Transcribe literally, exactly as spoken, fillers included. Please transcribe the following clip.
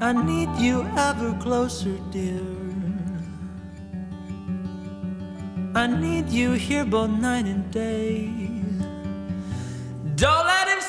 I need you ever closer, dear. I need you here both night and day. Don't let him